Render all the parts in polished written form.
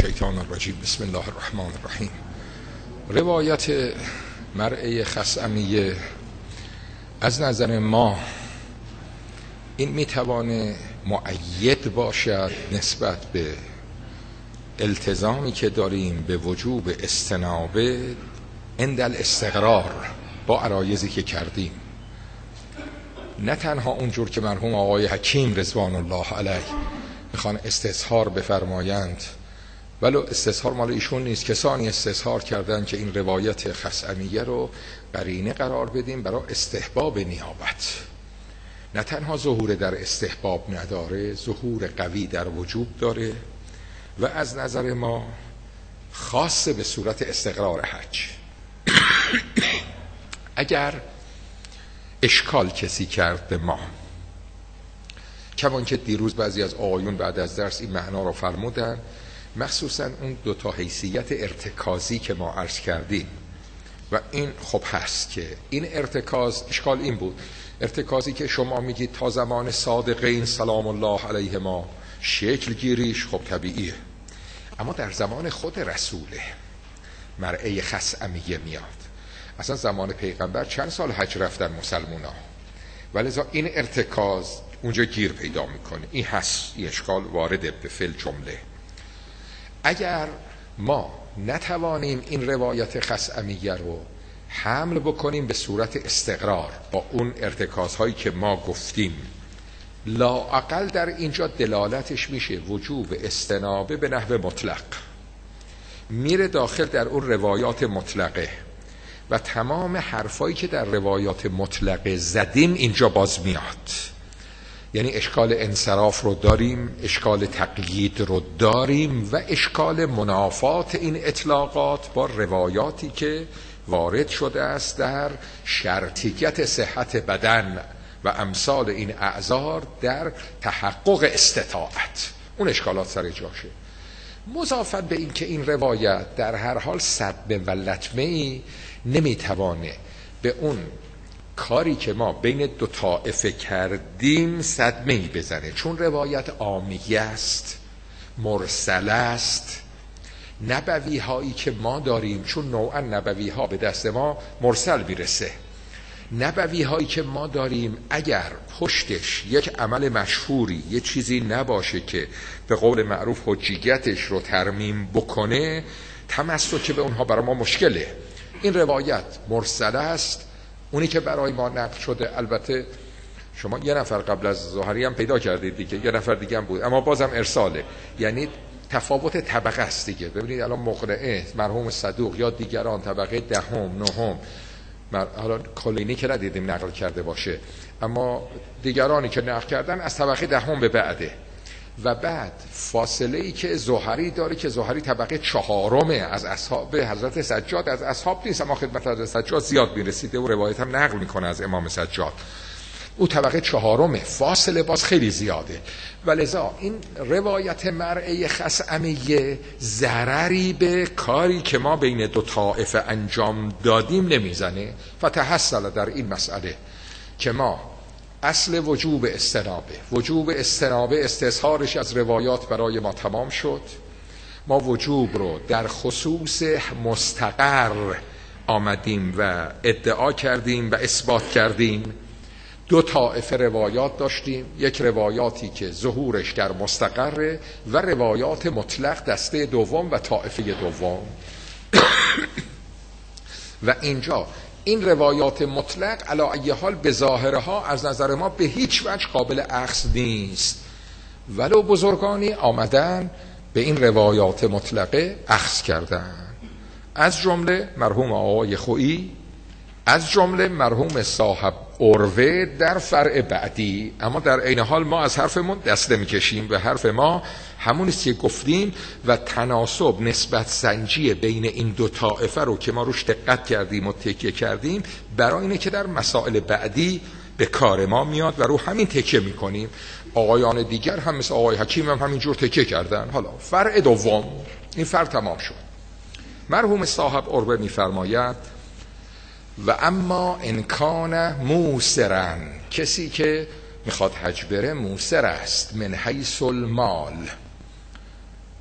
الشیطان الرجیم. بسم الله الرحمن الرحیم. روایت مرعی خثعمیه از نظر ما این میتوانه مؤید باشد نسبت به التزامی که داریم به وجوب استنابه عند الاستقرار با عرایضی که کردیم، نه تنها اونجور که مرحوم آقای حکیم رضوان الله علیه میخوان استظهار بفرمایند، ولو استظهار مال ایشون نیست، کسانی استظهار کردن که این روایت خثعمیه رو قرینه قرار بدیم برای استحباب نیابت. نه تنها ظهور در استحباب نداره، ظهور قوی در وجوب داره و از نظر ما خاص به صورت استقرار حج. اگر اشکال کسی کرد به ما، کمان که دیروز بعضی از آقایون بعد از درس این معنا رو فرمودن، مخصوصا اون دوتا حیثیت ارتکازی که ما عرض کردیم و این خب هست که این ارتکاز، اشکال این بود ارتکازی که شما میگید تا زمان صادقین سلام الله علیه ما شکل گیریش خب طبیعیه، اما در زمان خود رسوله مرعی خثعمیه میاد. اصلا زمان پیغمبر چند سال حج رفتن مسلمونا، ولذا این ارتکاز اونجا گیر پیدا میکنه. این هست، این اشکال وارد به فل جمله. اگر ما نتوانیم این روایت خثعمیه رو حمل بکنیم به صورت استقرار با اون ارتکازهایی که ما گفتیم، لااقل در اینجا دلالتش میشه وجوب استنابه به نحو مطلق، میره داخل در اون روایات مطلقه و تمام حرفایی که در روایات مطلقه زدیم اینجا باز میاد. یعنی اشکال انصراف رو داریم، اشکال تقیید رو داریم و اشکال منافات این اطلاقات با روایاتی که وارد شده است در شرطیت صحت بدن و امثال این اعذار در تحقق استطاعت. اون اشکالات سر جاشه، مضافت به این که این روایت در هر حال صدمه و لطمه‌ای نمیتوانه به اون کاری که ما بین دو طائفه کردیم صدمه‌ای بزنه، چون روایت عامیه است، مرسل است. نبوی هایی که ما داریم، چون نوعا نبوی ها به دست ما مرسل میرسه، نبوی هایی که ما داریم اگر پشتش یک عمل مشهوری، یه چیزی نباشه که به قول معروف حجیتش رو ترمیم بکنه، تمسک به اونها برای ما مشکله. این روایت مرسل است، اونی که برای ما نقل شده. البته شما یه نفر قبل از زهری هم پیدا کردید دیگه، یه نفر دیگه هم بود، اما بازم ارساله، یعنی تفاوت طبقه است دیگه. ببینید الان مقنعه مرحوم صدوق یا دیگران طبقه دهم نهم، حالا کلینی که ندیدیم نقل کرده باشه، اما دیگرانی که نقل کردن از طبقه دهم به بعده. و بعد فاصله ای که زهری داره که زهری طبقه چهارمه از اصحاب حضرت سجاد، از اصحاب نیست اما خدمت حضرت سجاد زیاد میرسیده و روایت هم نقل میکنه از امام سجاد، او طبقه چهارمه، فاصله باز خیلی زیاده. ولذا این روایت مرعی خثعمیه ضرری به کاری که ما بین دو طائفه انجام دادیم نمیزنه. فتحصل در این مسئله که ما اصل وجوب استنابه استظهارش از روایات برای ما تمام شد. ما وجوب رو در خصوص مستقر آمدیم و ادعا کردیم و اثبات کردیم. دو طائفه روایات داشتیم، یک روایاتی که ظهورش در مستقره و روایات مطلق دسته دوم و طائفه دوم. و اینجا این روایات مطلق علی ای حال به ظاهرها از نظر ما به هیچ وجه قابل اخذ نیست، ولو بزرگانی آمدن به این روایات مطلقه اخذ کردن، از جمله مرحوم آقای خویی، از جمله مرحوم صاحب عروه در فرع بعدی. اما در عین حال ما از حرفمون دست نمی‌کشیم و حرف ما همونیست که گفتیم و تناسب نسبت سنجی بین این دو طائفه رو که ما روش دقت کردیم و تکیه کردیم برای اینه که در مسائل بعدی به کار ما میاد و رو همین تکیه میکنیم. آقایان دیگر هم مثل آقای حکیم هم همینجور تکیه کردن. حالا فرع دوم، این فرع تمام شد. مرحوم صاحب عروه میفرماید و اما انکان موسرن، کسی که میخواد حج بره موسر است، من حیث المال،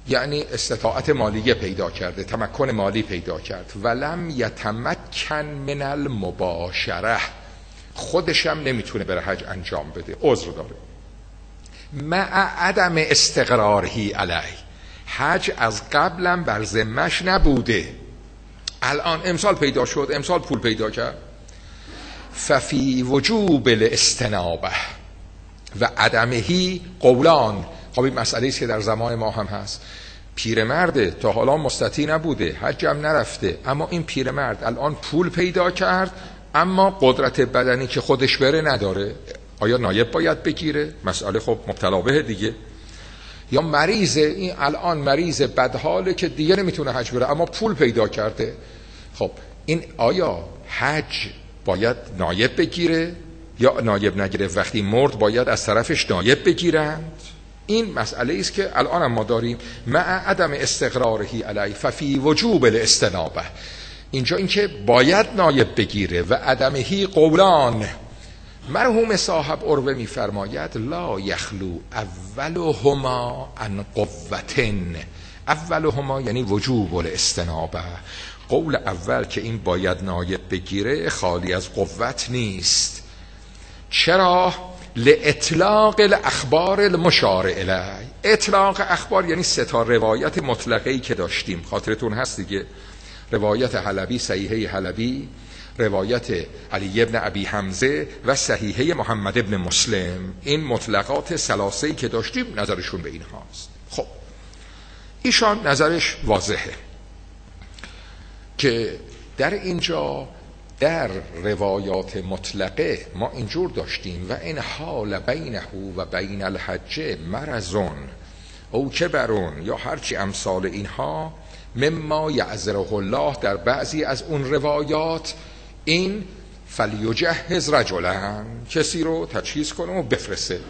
یعنی استطاعت مالیه پیدا کرده، تمکن مالی پیدا کرد. ولم یتمکن من المباشره، خودشم نمیتونه بره حج انجام بده، عذر داره. مع عدم استقرارهی علیه، حج از قبلم بر ذمش نبوده، الان امسال پیدا شد، امسال پول پیدا کرد. ففی وجوب الاستنابه و عدمهی قولان. خب این مسئله است که در زمان ما هم هست. پیرمرده تا حالا مستطیع نبوده، حجم نرفته، اما این پیرمرد الان پول پیدا کرد اما قدرت بدنی که خودش بره نداره. آیا نایب باید بگیره؟ مسئله خب مبتلا به دیگه. یا مریضه، این الان مریض بدحاله که دیگه نمیتونه حج بره اما پول پیدا کرده. خب این آیا حج باید نایب بگیره یا نایب نگیره؟ وقتی مرد باید از طرفش نایب بگیرند؟ این مسئله است که الان هم ما داریم. مع عدم استقرارهی علیه ففی وجوب الاستنابه، اینجا این که باید نایب بگیره و عدمهی قولان. مرحوم صاحب عروه میفرماید لا یخلو اولهما عن قوتن. اولهما یعنی وجوب الاستنابه. قول اول که این باید نایب بگیره خالی از قوت نیست. چرا؟ لاطلاق الاخبار المشار الیه. اطلاق اخبار یعنی 3 روایت مطلقه‌ای که داشتیم، خاطرتون هست دیگه، روایت حلبی، صحیحه حلبی، روایت علی ابن ابی حمزه و صحیحه محمد ابن مسلم. این مطلقات ثلاثه‌ای که داشتیم نظرشون به این هاست. خب ایشان نظرش واضحه که در اینجا در روایات مطلقه ما اینجور داشتیم و این حال بینه و بین الحج مرضون او کبرون یا هرچی امثال اینها، مما یعذره الله. در بعضی از اون روایات این فلیجهز رجلا، کسی رو تجهیز کنه و بفرسته.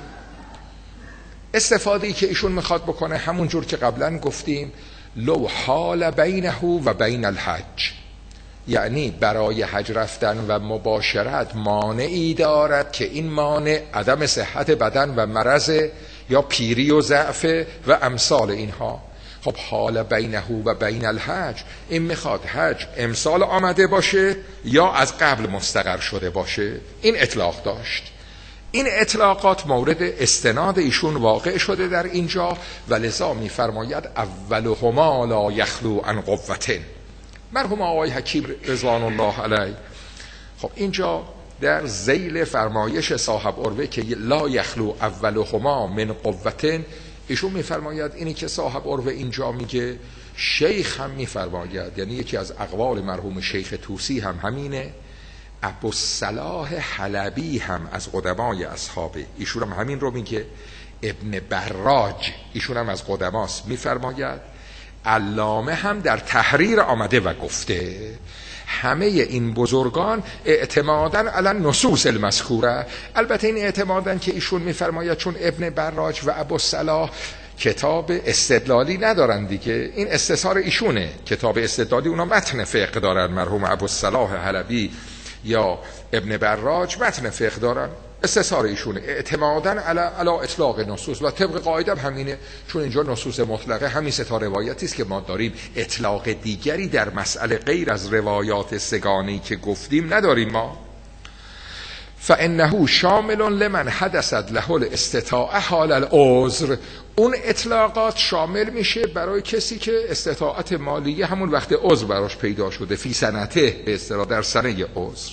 استفاده‌ای که ایشون میخواد بکنه همون جور که قبلا گفتیم، لو حال بینه و بین الحج، یعنی برای حج رفتن و مباشرت مانعی دارد که این مانع عدم صحت بدن و مرض یا پیری و ضعف و امثال اینها. خب حال بینه و بین الحج، این میخواد حج امسال آمده باشه یا از قبل مستقر شده باشه. این اطلاق داشت. این اطلاقات مورد استناد ایشون واقع شده در اینجا و لذا میفرماید اولهما لا یخلو عن قوتن. مرحوم آقای حکیم رضوان الله علیه خب اینجا در ذیل فرمایش صاحب عروه که لا یخلو اولهما من قوتن، ایشون میفرماید اینی که صاحب عروه اینجا میگه شیخ هم میفرماید، یعنی یکی از اقوال مرحوم شیخ طوسی هم همینه. ابوالصلاح حلبی هم از قدمای اصحابه، ایشون هم همین رو میگه. ابن براج ایشون هم از قدماست، میفرماید. علامه هم در تحریر آمده و گفته. همه این بزرگان اعتمادا علی النصوص المذکوره، البته این اعتمادا که ایشون میفرماید چون ابن براج و ابوالصلاح کتاب استدلالی ندارن دیگه، این استثار ایشونه. کتاب استدلالی اونا متن فقه دارن، مرحوم ابوالصلاح حلبی یا ابن براج متن فقه دارن، استثار ایشونه. اعتمادا علی اطلاق نصوص و طبق قاعده همینه، چون اینجا نصوص مطلقه همین 3 روایتی است که ما داریم. اطلاق دیگری در مسئله غیر از روایات سگانی که گفتیم نداریم ما. فانه شامل لمن حدثت له الاستطاعه حال العذر. اون اطلاقات شامل میشه برای کسی که استطاعت مالیه همون وقت عذر براش پیدا شده، فی سنته، به اصطلاح در سنه عذر.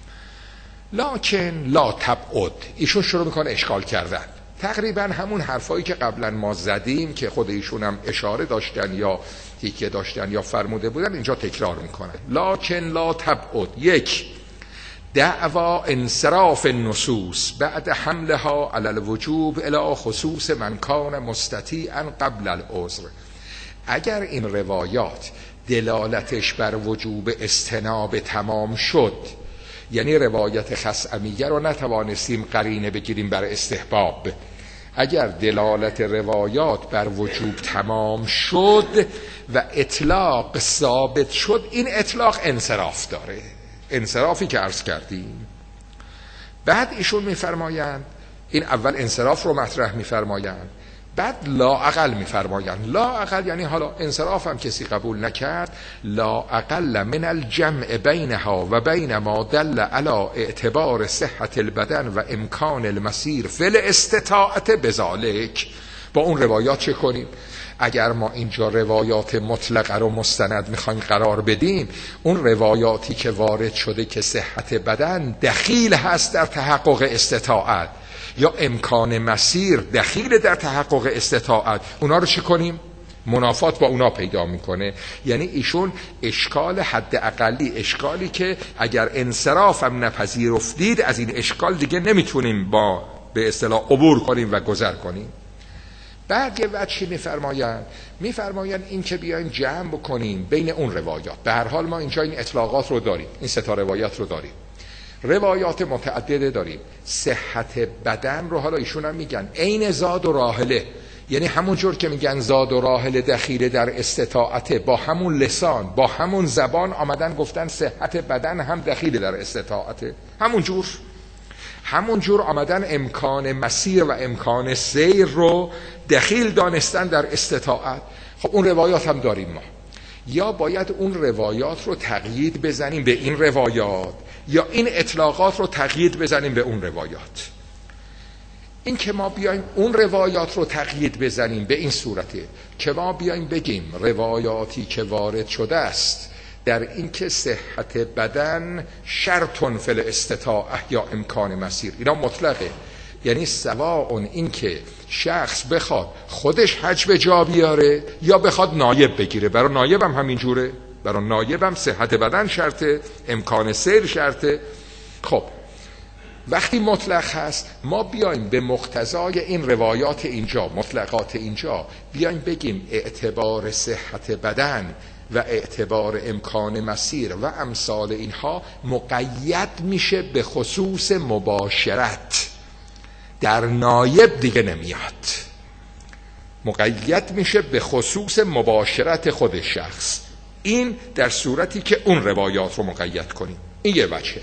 لکن لا تبعد، ایشون شروع میکنه اشکال کردن. تقریبا همون حرفایی که قبلا ما زدیم که خود ایشون هم اشاره داشتن یا تیکه داشتن یا فرموده بودن، اینجا تکرار میکنن. لکن لا تبعد. 1. دعوا انصراف النصوص بعد حملها علی الوجوب الی خصوص من کان مستطیعا قبل العذر. اگر این روایات دلالتش بر وجوب استناب تمام شد، یعنی روایت خصعمیه رو نتوانستیم قرینه بگیریم بر استحباب، اگر دلالت روایات بر وجوب تمام شد و اطلاق ثابت شد، این اطلاق انصراف داره، انصرافی که عرض کردیم. بعد ایشون میفرمایند، این اول انصراف رو مطرح میفرمایند، بعد لااقل میفرمایند، لااقل یعنی حالا انصراف هم کسی قبول نکرد، لااقل من الجمع بینها و بین ما دل علی اعتبار صحت البدن و امکان المسیر فی الاستطاعت بذالک. با اون روایات چه کنیم؟ اگر ما اینجا روایات مطلقه رو مستند میخوایم قرار بدیم، اون روایاتی که وارد شده که صحت بدن دخیل هست در تحقق استطاعت یا امکان مسیر دخیل در تحقق استطاعت، اونا رو چه کنیم؟ منافات با اونا پیدا میکنه. یعنی ایشون اشکال حد اقلی، اشکالی که اگر انصراف هم نپذیرفتید از این اشکال دیگه نمیتونیم با به اصطلاح عبور کنیم و گذر کنیم. بعد یه وجهی میفرمایند این که بیایم جمع بکنیم بین اون روایات. به هر حال ما اینجا این اطلاقات رو داریم، این 3 روایات رو داریم، روایات متعدده داریم. صحت بدن رو حالا ایشون هم میگن عین زاد و راحله، یعنی همون جور که میگن زاد و راحله دخیل در استطاعت، با همون لسان با همون زبان آمدن گفتن صحت بدن هم دخیل در استطاعت، همون جور آمدن امکان مسیر و امکان سیر رو دخیل دانستن در استطاعت. خب اون روایات هم داریم ما. یا باید اون روایات رو تقیید بزنیم به این روایات، یا این اطلاقات رو تقیید بزنیم به اون روایات. این که ما بیایم اون روایات رو تقیید بزنیم به این صورته که ما بیایم بگیم روایاتی که وارد شده است در این که صحت بدن شرطن فی الاستطاعه یا امکان مسیر، اینا مطلقه. یعنی سواء این که شخص بخواد خودش حج به جا بیاره یا بخواد نایب بگیره، برای نایب هم همین جوره، برای نایب هم صحت بدن شرطه، امکان سیر شرطه. خب وقتی مطلق هست ما بیایم به مقتضای این روایات اینجا، مطلقات اینجا، بیایم بگیم اعتبار صحت بدن و اعتبار امکان مسیر و امثال اینها مقید میشه به خصوص مباشرت، در نایب دیگه نمیاد، مقید میشه به خصوص مباشرت خود شخص. این در صورتی که اون روایات رو مقید کنیم. این یه وجه.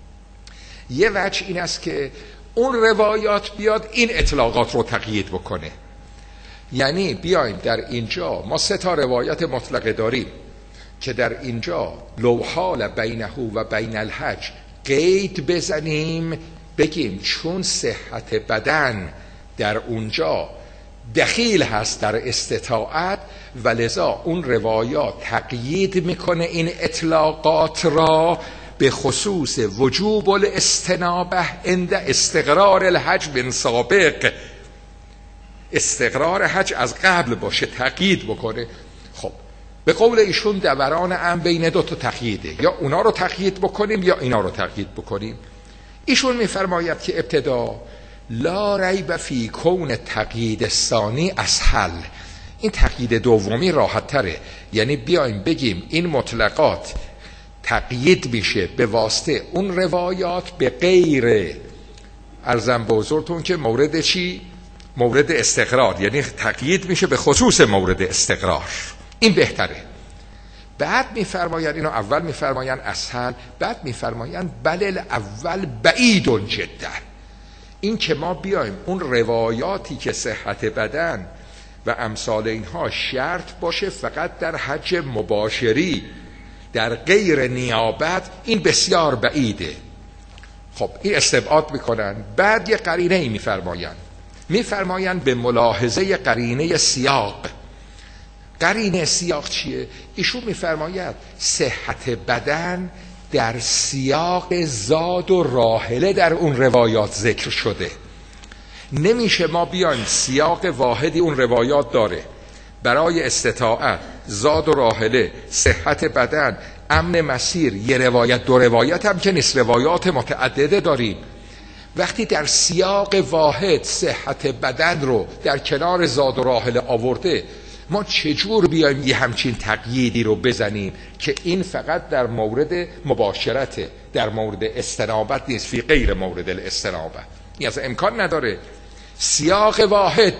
یه وجه این است که اون روایات بیاد این اطلاقات رو تقیید بکنه. یعنی بیایم در اینجا ما 3 روایت مطلقه داریم که در اینجا لو حال بینه و بین الحج قید بزنیم، بگیم چون صحت بدن در اونجا دخیل هست در استطاعت و لذا اون روایات تقیید میکنه این اطلاقات را به خصوص وجوب الاستنابه عند استقرار الحج بن سابق، استقرار حج از قبل باشه، تقیید بکنه. خب به قول ایشون دوران ام بین 2 تقییده، یا اونا رو تقیید بکنیم یا اینا رو تقیید بکنیم. ایشون میفرماید که ابتدا لا ریب فی کون تقیید ثانی اسهل، این تقیید دومی راحت تره. یعنی بیایم بگیم این مطلقات تقیید میشه به واسطه اون روایات به غیر ارزم به حضورتون که مورد چی؟ مورد استقرار، یعنی تقیید میشه به خصوص مورد استقرار، این بهتره. بعد میفرمایند اینو اول میفرمایند اسهل، بعد میفرمایند بل الاول بعید جدا، این که ما بیایم اون روایاتی که صحت بدن و امثال اینها شرط باشه فقط در حج مباشری در غیر نیابت، این بسیار بعیده. خب این استبعاد میکنن. بعد یه قرینه ای میفرمایند به ملاحظه قرینه سیاق. قرینه سیاق چیه؟ ایشون میفرماید صحت بدن در سیاق زاد و راحله در اون روایات ذکر شده. نمیشه ما بیایم سیاق واحدی اون روایات داره برای استطاعت، زاد و راحله، صحت بدن، امن مسیر، یه روایت 2 روایت هم که نیست، روایات متعدده داریم. وقتی در سیاق واحد صحت بدن رو در کنار زاد و راحله آورده، ما چجور بیایم یه همچین تقییدی رو بزنیم که این فقط در مورد مباشرته، در مورد استنابت نیست، فی غیر مورد الاستنابت، این اصلا امکان نداره. سیاق واحد.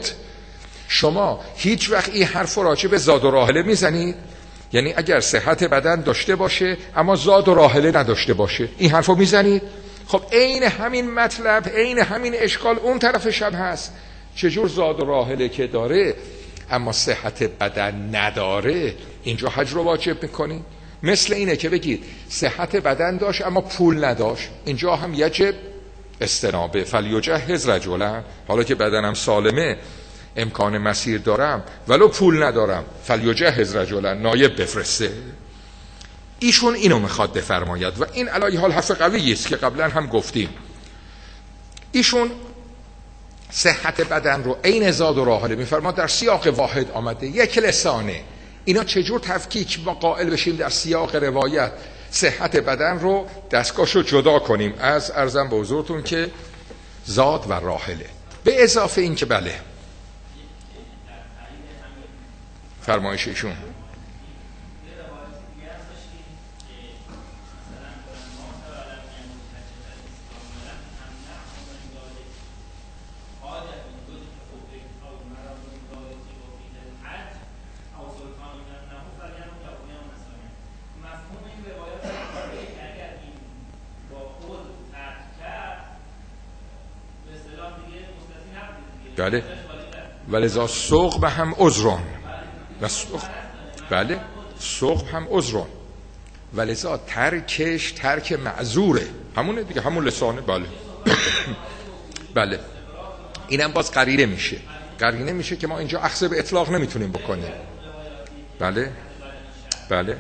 شما هیچ وقت این حرف راجع به زاد و راحله میزنید؟ یعنی اگر صحت بدن داشته باشه اما زاد و راحله نداشته باشه، این حرف رو میزنید؟ خب عین همین مطلب، عین همین اشکال اون طرفش هم هست. چجور زاد و راحله که داره اما صحت بدن نداره اینجا حج رو واجب میکنی؟ مثل اینه که بگید صحت بدن داشت اما پول نداشت، اینجا هم یجب استنابه. فلیجهز رجلا، حالا که بدنم سالمه امکان مسیر دارم ولو پول ندارم، فلیجهز رجلا، نایب بفرسته. ایشون اینو میخواد بفرماید و این علی حال حرف قویی است که قبلا هم گفتیم. ایشون صحت بدن رو عین زاد و راحله میفرماد، در سیاق واحد آمده، یک لسانه. اینا چجور تفکیک ما قائل بشیم در سیاق روایت صحت بدن رو دستگاهشو جدا کنیم از ارزم به حضورتون که زاد و راحله، به اضافه این که بله فرمایش ایشون بله ولذا سقم هم عذران و بله سقم هم عذران ولذا ترکش ترک معذوره، همونه دیگه، همون لسانه. بله بله اینم باز قرینه میشه که ما اینجا اخذ به اطلاق نمیتونیم بکنیم. بله بله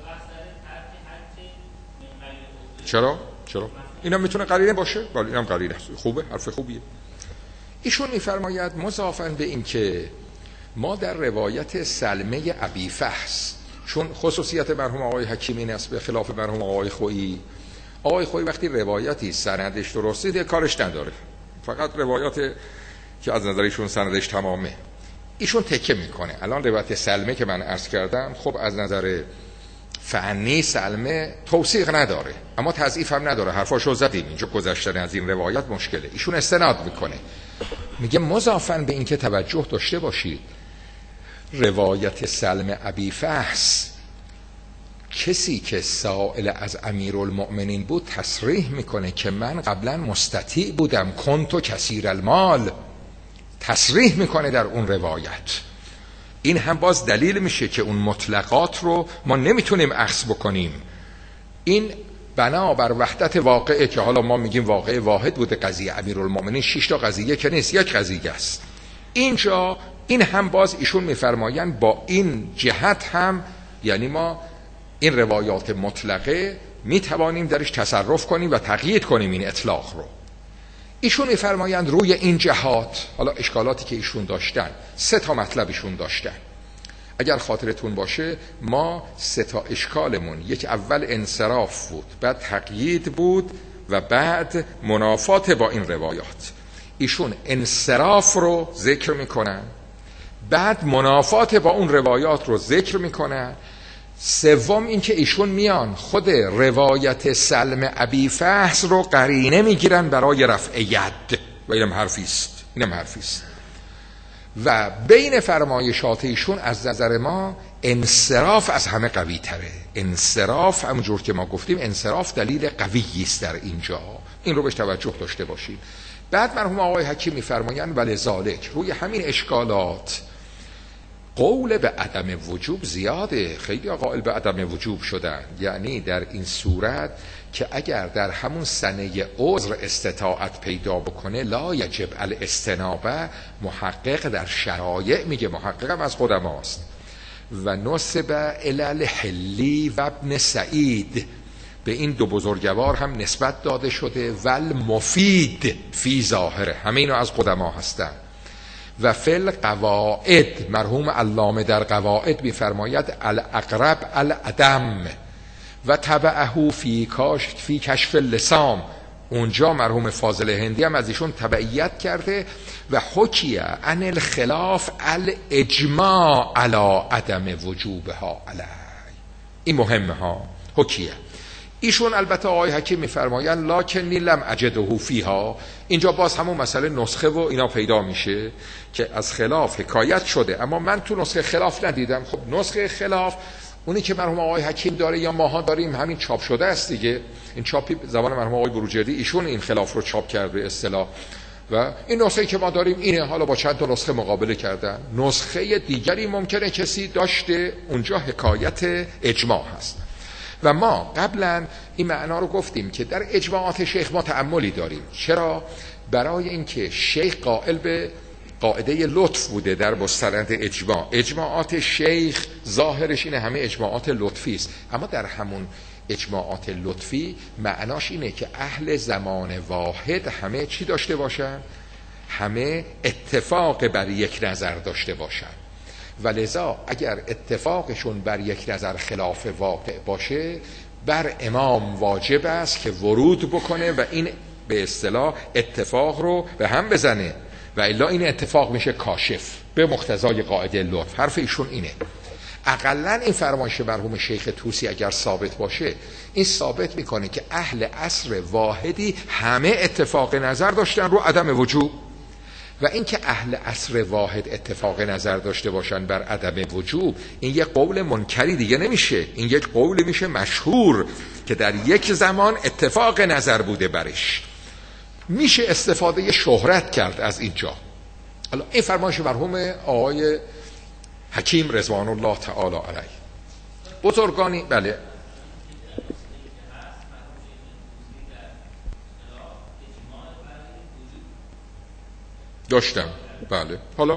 چرا اینم میتونه قرینه باشه. بله اینم قرینه خوبه، حرف خوبیه. ایشون میفرماید مضافاً به این که ما در روایت سلمه ابی فحص، چون خصوصیت مرحوم آقای حکیمی است به خلاف مرحوم آقای خویی وقتی روایتی سندش درسته کارش نداره، فقط روایات که از نظر ایشون سندش تمامه ایشون تکه میکنه. الان روایت سلمه که من عرض کردم خب از نظر فنی سلمه توثیق نداره اما تضعیف هم نداره، حرفاشو زدیم اینجا، گذشتن از این روایت مشکله. ایشون استناد میکنه، میگه مضافاً به این که توجه داشته باشید روایت سلم ابی فحص کسی که سائل از امیرالمؤمنین بود تصریح میکنه که من قبلا مستطیع بودم، کنتو کثیر المال، تصریح میکنه در اون روایت. این هم باز دلیل میشه که اون مطلقات رو ما نمیتونیم اخذ بکنیم. این بنابر وحدت واقعه که حالا ما میگیم واقعه واحد بوده قضیه امیرالمؤمنین، 6 تا قضیه که نیست، یک قضیه است. اینجا این هم باز ایشون میفرمایند با این جهت هم یعنی ما این روایات مطلقه میتوانیم درش تصرف کنیم و تقیید کنیم این اطلاق رو. ایشون میفرمایند روی این جهات، حالا اشکالاتی که ایشون داشتن 3 تا مطلب ایشون داشتن. اگر خاطرتون باشه ما 3 تا اشکالمون، یک اول انصراف بود، بعد تقیید بود و بعد منافات با این روایات. ایشون انصراف رو ذکر میکنن، بعد منافات با اون روایات رو ذکر میکنن، سوم این که ایشون میان خود روایت سلم ابی فحص رو قرینه میگیرن برای رفع ید و اینم حرفیست. و بین فرمایشات ایشون از نظر ما انصراف از همه قوی تره. انصراف همونجور که ما گفتیم انصراف دلیل قویی است در اینجا، این رو بهش توجه داشته باشید. بعد مرحوم آقای حکیم میفرمایند ولذالک روی همین اشکالات قول به عدم وجوب زیاده، خیلی قائل به عدم وجوب شدن، یعنی در این صورت که اگر در همون سنه عذر استطاعت پیدا بکنه لا یجب الاستنابه. محقق در شرایع میگه، محققم از قدماست، و نسب الالحلی و ابن سعید، به این 2 بزرگوار هم نسبت داده شده، ول مفید فی ظاهره، همه اینا از قدما هستن. و فل قواعد مرحوم علامه در قواعد میفرماید الاقرب العدم و تبعه فی کشف اللسام، اونجا مرحوم فاضل هندی هم از ایشون تبعیت کرده. و حکیه عن الخلاف الاجماع علی عدم وجوبها علی، این مهمه ها. حکیه ایشون البته آقای حکیم میفرمایند لکنی لم اجده فیها، اینجا باز همون مسئله نسخه و اینا پیدا میشه که از خلاف حکایت شده اما من تو نسخه خلاف ندیدم. خب نسخه خلاف اونی که مرحوم آقای حکیم داره یا ماها داریم همین چاپ شده است دیگه. این چاپی زمان مرحوم آقای بروجردی ایشون این خلاف رو چاپ کرده اصطلاح و این نسخه‌ای که ما داریم اینه. حالا با چند تا نسخه مقابله کردن. نسخه دیگری ممکنه کسی داشته، اونجا حکایت اجماع هست. و ما قبلا این معنا رو گفتیم که در اجماعات شیخ ما تأملی داریم. چرا؟ برای اینکه شیخ قائل به قاعده لطف بوده در مستند اجماع. اجماعات شیخ ظاهرش اینه همه اجماعات لطفی است، اما در همون اجماعات لطفی معناش اینه که اهل زمان واحد همه چی داشته باشن؟ همه اتفاق بر یک نظر داشته باشن. و لذا اگر اتفاقشون بر یک نظر خلاف واقع باشه، بر امام واجب است که ورود بکنه و این به اصطلاح اتفاق رو به هم بزنه، و الا این اتفاق میشه کاشف به مقتضای قاعده لطف. حرف ایشون اینه. اقلا این فرمایش مرحوم شیخ طوسی اگر ثابت باشه، این ثابت میکنه که اهل عصر واحدی همه اتفاق نظر داشتن رو عدم وجوب، و اینکه اهل عصر واحد اتفاق نظر داشته باشن بر عدم وجوب، این یک قول منکری دیگه نمیشه، این یک قول میشه مشهور که در یک زمان اتفاق نظر بوده برش. میشه استفاده شهرت کرد از اینجا. حالا این فرمایش مرحوم آقای حکیم رضوان الله تعالی علیه. بزرگانی بله داشتم، بله. حالا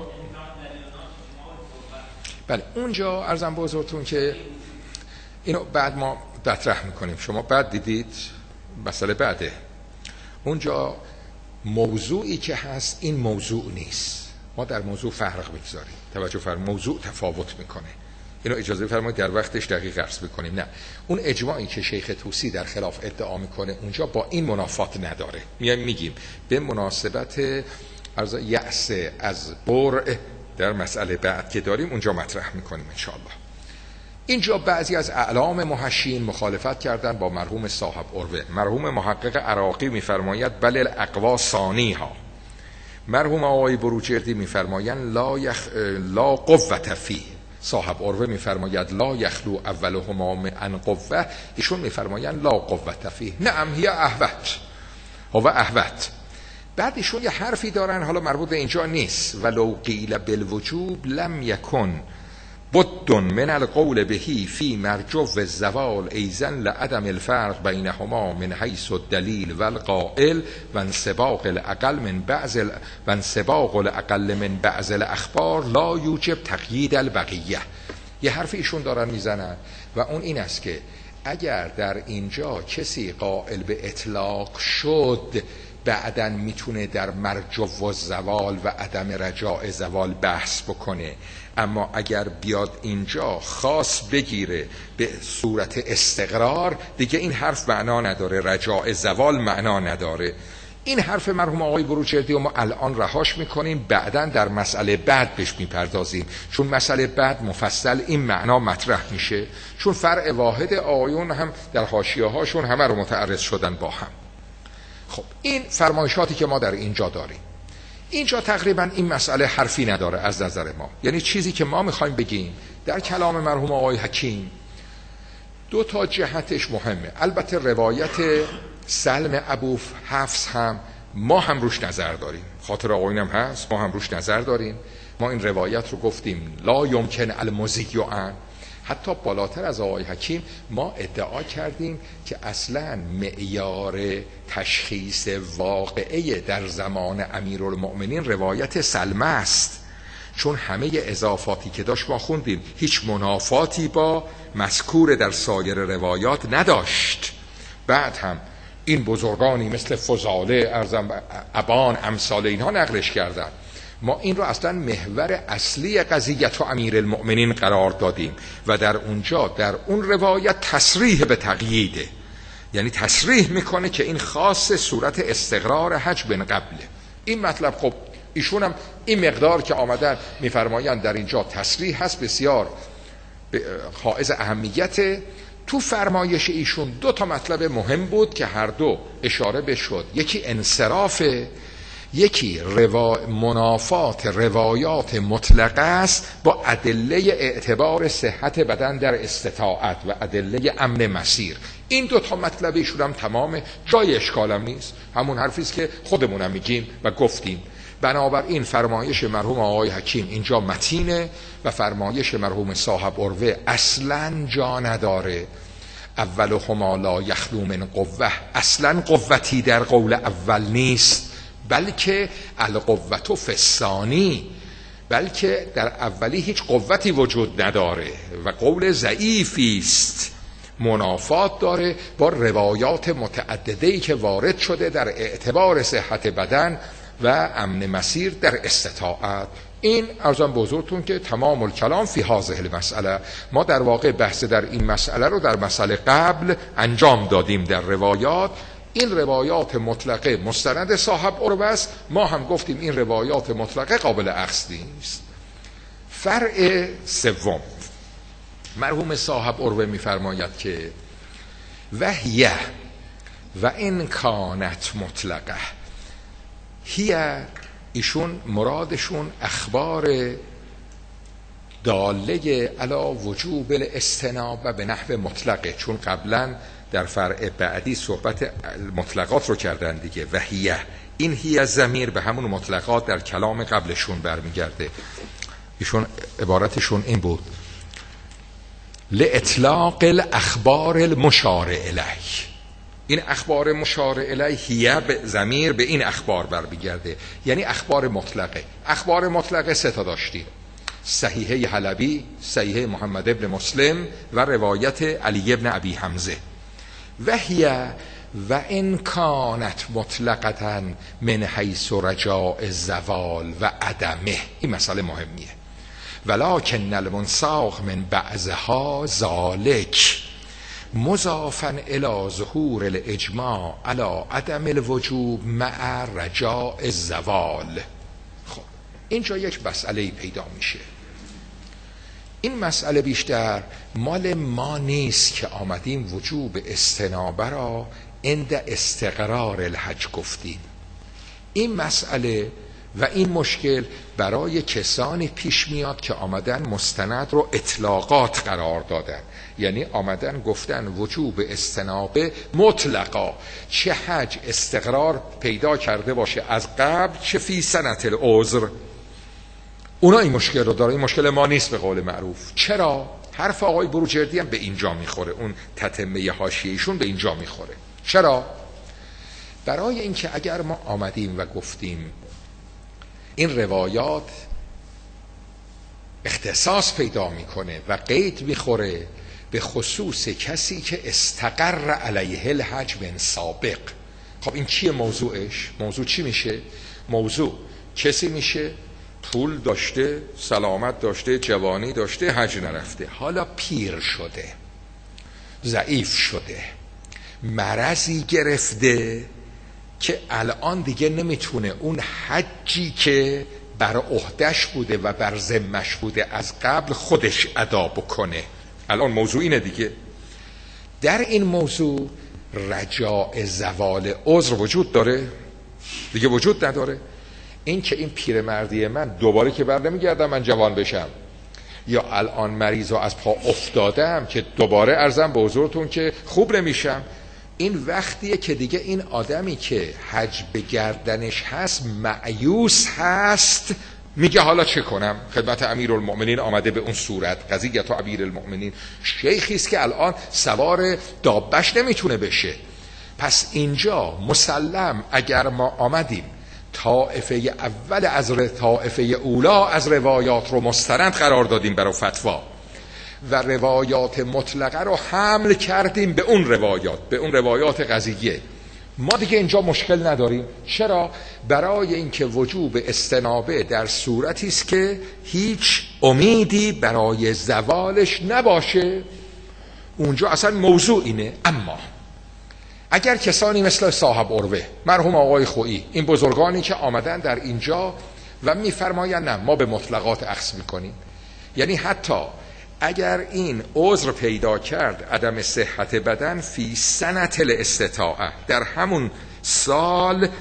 بله اونجا عرضم به حضورتون که اینو بعد ما مطرح میکنیم. شما بعد دیدید مسئله بعده. اونجا موضوعی که هست این موضوع نیست. ما در موضوع فرق میگذاریم. توجه فرمایید، موضوع تفاوت میکنه. اینو اجازه بفرمایید در وقتش دقیق عرض میکنیم. نه، اون اجماعی که شیخ طوسی در خلاف ادعا میکنه اونجا با این منافات نداره. میگیم به مناسبت عرض یأس از برع در مسئله بعد که داریم اونجا مطرح میکنیم انشاءالله. اینجا بعضی از اعلام محشین مخالفت کردن با مرحوم صاحب عروه. مرحوم محقق عراقی میفرماید بل الاقوا ثانیها. مرحوم آقای بروجردی میفرمایند لا قوت فی. صاحب عروه میفرماید لا یخلو اولهما عن قوه. ایشون میفرمایند لا قوت فی. نعم هی احوت هو احوت. بعد ایشون یه حرفی دارن، حالا مربوط به اینجا نیست. ولو قیل بالوجوب لم یکن بد من القول بهی فی مرجو الزوال ایزن لعدم الفرق بینهما من حیث الدلیل والقائل و انسباق الاقل من بعض الاخبار لا یوجب تقیید البقیه. یه حرف ایشون دارن میزنن و اون این است که اگر در اینجا کسی قائل به اطلاق شد، بعدن میتونه در مرجو و زوال و عدم رجاء زوال بحث بکنه. اما اگر بیاد اینجا خاص بگیره به صورت استقرار، دیگه این حرف معنا نداره، رجاء زوال معنا نداره. این حرف مرحوم آقای بروجردی و ما الان رهاش میکنیم، بعدن در مسئله بعد بهش میپردازیم، چون مسئله بعد مفصل این معنا مطرح میشه، چون فرع واحد آیون هم در حاشیه هاشون همه رو متعرض شدن با هم. خب این فرمایشاتی که ما در اینجا داریم، اینجا تقریبا این مسئله حرفی نداره از نظر ما. یعنی چیزی که ما میخوایم بگیم در کلام مرحوم آقای حکیم دو تا جهتش مهمه. البته روایت سلم ابو حفص هم ما هم روش نظر داریم، خاطر آقایون هم هست، ما هم روش نظر داریم. ما این روایت رو گفتیم لا یمکن المزی عن. حتی بالاتر از آقای حکیم ما ادعا کردیم که اصلا معیار تشخیص واقعه در زمان امیرالمؤمنین روایت سلمه است، چون همه اضافاتی که داشت ما خوندیم هیچ منافاتی با مذکور در سایر روایات نداشت. بعد هم این بزرگانی مثل فضاله، ارزم ابان، امثال اینها نقلش کردن. ما این رو اصلا محور اصلی قضیت و امیرالمؤمنین قرار دادیم و در اونجا در اون روایت تصریح به تقییده، یعنی تصریح میکنه که این خاص صورت استقرار حج بن قبله. این مطلب خب ایشون هم این مقدار که آمدن میفرمایند در اینجا تصریح هست بسیار حائز اهمیته. تو فرمایش ایشون دو تا مطلب مهم بود که هر دو اشاره بشد. یکی انصرافه، یکی منافات روایات مطلقه است با ادله اعتبار صحت بدن در استطاعت و ادله امن مسیر. این دو تا مطلب ایشون هم تمامه، جای اشکالم نیست، همون حرفیست که خودمونم میگیم و گفتیم. بنابراین فرمایش مرحوم آقای حکیم اینجا متینه و فرمایش مرحوم صاحب عروه اصلا جا نداره. اولهما لا یخلو من قوه، اصلا قوتی در قول اول نیست، بلکه القوة فی الثانی، بلکه در اولی هیچ قوتی وجود نداره و قول ضعیفی است، منافات داره با روایات متعدده‌ای که وارد شده در اعتبار صحت بدن و امن مسیر در استطاعت. این ارزم بزرگتون که تمام الکلام فی هذه المسئله. ما در واقع بحث در این مسئله رو در مسئله قبل انجام دادیم در روایات. این روایات مطلقه مستند صاحب عروه است، ما هم گفتیم این روایات مطلقه قابل اخذ نیست. فرع سوم، مرحوم صاحب عروه میفرماید که وهیه و ان کانت مطلقه، هیه ایشون مرادشون اخبار داله علی وجوب الاستنابه به نحو مطلقه، چون قبلا در فرع بعدی صحبت مطلقات رو کردن دیگه. وهیه، این هیه ضمیر به همون مطلقات در کلام قبلشون برمیگرده. ایشون عبارتشون این بود: لاطلاق الاخبار المشار الیه. این اخبار مشار الیه هیه به ضمیر به این اخبار برمیگرده، یعنی اخبار مطلقه. اخبار مطلقه سه تا داشتیم: صحیحه حلبی، صحیحه محمد ابن مسلم و روایت علی ابن ابی حمزه. وهیه و ان کانت مطلقتا من حیث رجاء الزوال و عدمه. این مسئله مهمیه. ولکن المنساخ من بعضها ذالک مضافا الی ظهور الاجماع علی عدم الوجوب مع رجاء الزوال. خب اینجا یک مسئله پیدا میشه. این مسئله بیشتر مال ما نیست که آمدیم وجوب استنابه را عند استقرار الحج گفتیم. این مسئله و این مشکل برای کسانی پیش میاد که آمدن مستند رو اطلاقات قرار دادن، یعنی آمدن گفتن وجوب استنابه مطلقا، چه حج استقرار پیدا کرده باشه از قبل چه فی سنت العذر. اونا این مشکل رو داره، این مشکل ما نیست به قول معروف. چرا؟ حرف آقای بروجردی هم به اینجا میخوره، اون تتمه حاشیه‌ایشون به اینجا میخوره. چرا؟ برای اینکه اگر ما آمدیم و گفتیم این روایات اختصاص پیدا میکنه و قید میخوره به خصوص کسی که استقر علیه الحج من سابق، خب این چیه موضوعش؟ موضوع چی میشه؟ موضوع کسی میشه پول داشته، سلامت داشته، جوانی داشته، حج نرفته، حالا پیر شده، ضعیف شده، مرضی گرفته که الان دیگه نمیتونه اون حجی که بر عهدش بوده و بر ذمش بوده از قبل خودش ادا بکنه. الان موضوع اینه دیگه. در این موضوع رجاء زوال عذر وجود داره؟ دیگه وجود نداره. این که این پیرمردی من دوباره که بر نمیگردم من جوان بشم، یا الان مریض و از پا افتادم که دوباره عرضم به حضورتون که خوب نمیشم، این وقتیه که دیگه این آدمی که حج به گردنش هست مایوس هست، میگه حالا چه کنم؟ خدمت امیرالمؤمنین آمده به اون صورت، قضیه تو امیرالمؤمنین شیخیست که الان سوار دابش نمیتونه بشه. پس اینجا مسلم اگر ما آمدیم طائفه اول از طائفه اولا از روایات رو مستند قرار دادیم برای فتوا و روایات مطلقه رو حمل کردیم به اون روایات، به اون روایات قضیه، ما دیگه اینجا مشکل نداریم. چرا؟ برای اینکه وجوب استنابه در صورتی است که هیچ امیدی برای زوالش نباشه، اونجا اصلا موضوع اینه. اما اگر کسانی مثل صاحب عروه، مرحوم آقای خویی، این بزرگانی که آمدن در اینجا و میفرمایند نه ما به مطلقات اخذ میکنیم، یعنی حتی اگر این عذر پیدا کرد عدم صحت بدن فی سنت الاستطاعه، در همون سال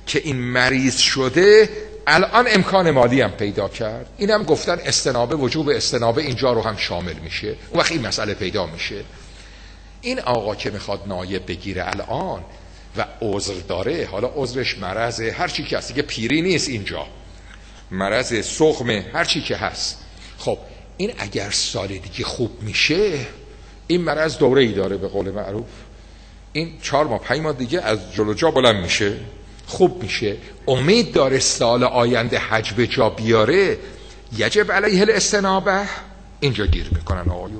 که این مریض شده الان امکان مالی هم پیدا کرد، این هم گفتن استنابه، وجوب استنابه اینجا رو هم شامل میشه، اون وقت این مسئله پیدا میشه. این آقا که میخواد نایب بگیره الان و عذر داره، حالا عذرش مرضه، هر چی که هست دیگه، پیری نیست اینجا، مرض سقمه، هر چی که هست. خب این اگر سال دیگه خوب میشه، این مرض دوره ای داره به قول معروف، این 4 ماه 5 ماه دیگه از جلو جا بلند میشه، خوب میشه، امید داره سال آینده حج به جا بیاره، یجب علیه الاستنابه. اینجا گیر میکنن آقایون.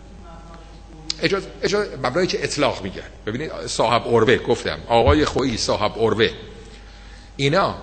اجازه مبنایی که اطلاق میگن. ببینید صاحب عروه گفتم، آقای خویی صاحب عروه، اینا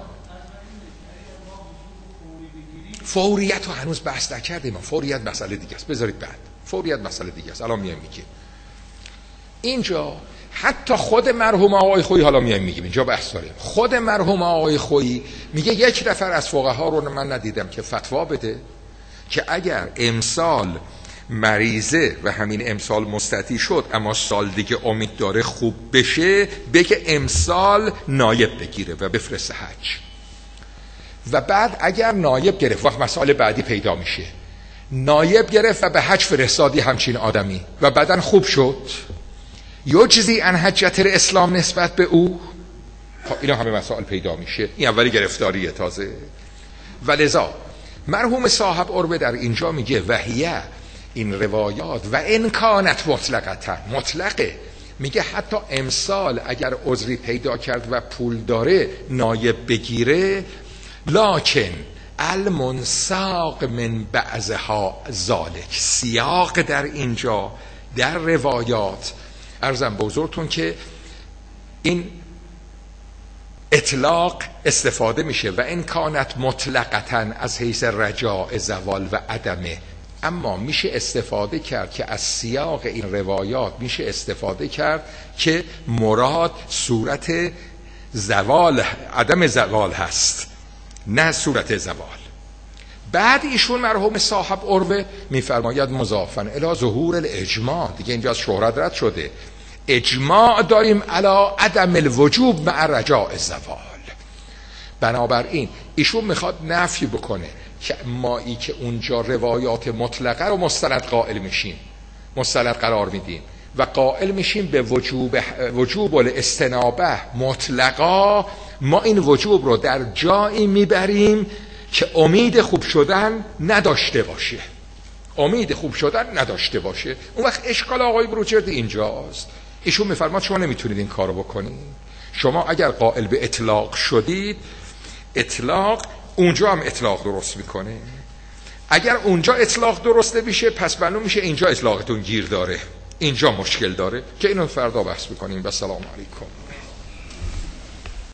فوریت رو هنوز بحث نکردیم. فوریت مسئله دیگه است، بذارید بعد. فوریت مسئله دیگه است، الان میایم میگیم. اینجا حتی خود مرحوم آقای خویی، حالا میایم میگیم، اینجا بحث داریم. خود مرحوم آقای خویی میگه یک نفر از فقها رو من ندیدم که فتوا بده که اگر امسال مریضه و همین امسال مستطیع شد اما سال دیگه امید داره خوب بشه، بگه امسال نایب بگیره و بفرسته حج. و بعد اگر نایب گرفت، وقت مسائل بعدی پیدا میشه، نایب گرفت و به حج فرستادی همچین آدمی و بعدن خوب شد، یجزی عن حجة الاسلام نسبت به او. خب اینا همه مسائل پیدا میشه، این اولی گرفتاریه تازه. ولذا مرحوم صاحب عروه در اینجا میگه وحیه، این روایات و انکانت مطلقتا، مطلقه، میگه حتی امسال اگر عذری پیدا کرد و پول داره نایب بگیره، لکن المنساق من بعضها ذالک، سیاق در اینجا در روایات عرضم به حضورتون که این اطلاق استفاده میشه و این کانت مطلقتا از حیث رجاء زوال و عدمه، اما میشه استفاده کرد که از سیاق این روایات میشه استفاده کرد که مراد صورت زوال، عدم زوال هست، نه صورت زوال. بعد ایشون مرحوم صاحب عروه میفرماید مضافن الی ظهور الاجماع، دیگه اینجا از شهرت رد شده، اجماع داریم علی عدم الوجوب مع رجاء الزوال. بنابراین ایشون میخواد نفی بکنه که مایی که اونجا روایات مطلقه رو مستند قائل میشیم، مستند قرار میدیم و قائل میشیم به وجوب الاستنابه مطلقا، ما این وجوب رو در جایی میبریم که امید خوب شدن نداشته باشه، امید خوب شدن نداشته باشه. اون وقت اشکال آقای بروجردی اینجاست. ایشون میفرماد شما نمیتونید این کارو بکنید، شما اگر قائل به اطلاق شدید، اطلاق اونجا هم اطلاق درست میکنه، اگر اونجا اطلاق درست نمیشه پس معلوم میشه اینجا اطلاقتون گیر داره، اینجا مشکل داره، که اینو فردا بحث میکنیم. و سلام علیکم.